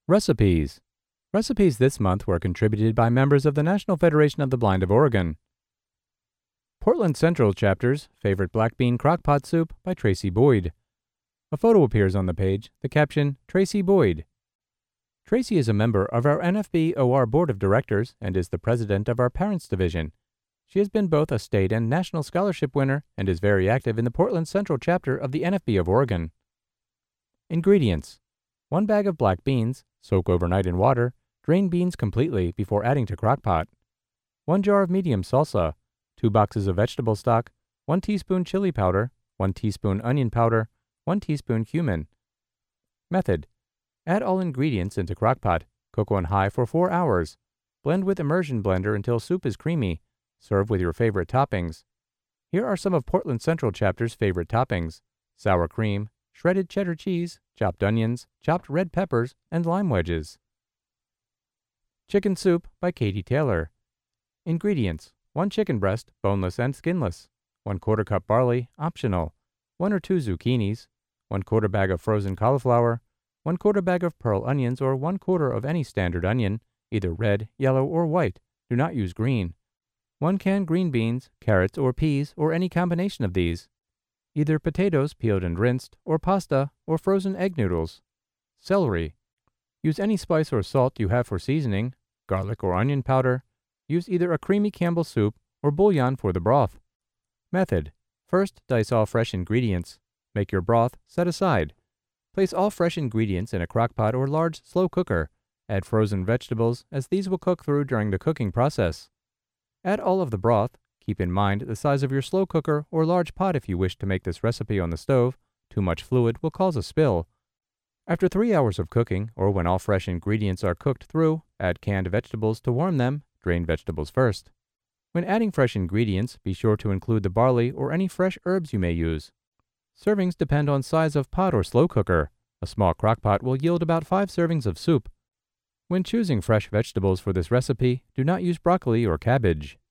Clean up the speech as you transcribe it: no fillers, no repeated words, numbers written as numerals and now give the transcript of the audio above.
Recipes. Recipes this month were contributed by members of the National Federation of the Blind of Oregon. Portland Central Chapter's Favorite Black Bean Crockpot Soup by Tracy Boyd. A photo appears on the page, the caption, Tracy Boyd. Tracy is a member of our NFB-OR Board of Directors and is the president of our Parents Division. She has been both a state and national scholarship winner and is very active in the Portland Central Chapter of the NFB of Oregon. Ingredients: 1 bag of black beans, soak overnight in water, drain beans completely before adding to crockpot. 1 jar of medium salsa, 2 boxes of vegetable stock, 1 teaspoon chili powder, 1 teaspoon onion powder, 1 teaspoon cumin. Method: add all ingredients into crockpot, cook on high for 4 hours. Blend with immersion blender until soup is creamy. Serve with your favorite toppings. Here are some of Portland Central Chapter's favorite toppings: sour cream, shredded cheddar cheese, chopped onions, chopped red peppers, and lime wedges. Chicken Soup by Katie Taylor. Ingredients: 1 chicken breast, boneless and skinless, 1/4 cup barley, optional, 1 or 2 zucchinis, 1/4 bag of frozen cauliflower, 1/4 bag of pearl onions or 1/4 of any standard onion, either red, yellow, or white. Do not use green. 1 can green beans, carrots, or peas, or any combination of these. Either potatoes peeled and rinsed, or pasta, or frozen egg noodles. Celery. Use any spice or salt you have for seasoning, garlic or onion powder. Use either a creamy Campbell's soup or bouillon for the broth. Method: first, dice all fresh ingredients. Make your broth, set aside. Place all fresh ingredients in a crockpot or large slow cooker. Add frozen vegetables, as these will cook through during the cooking process. Add all of the broth. Keep in mind the size of your slow cooker or large pot if you wish to make this recipe on the stove. Too much fluid will cause a spill. After 3 hours of cooking, or when all fresh ingredients are cooked through, add canned vegetables to warm them. Drain vegetables first. When adding fresh ingredients, be sure to include the barley or any fresh herbs you may use. Servings depend on size of pot or slow cooker. A small crockpot will yield about 5 servings of soup. When choosing fresh vegetables for this recipe, do not use broccoli or cabbage.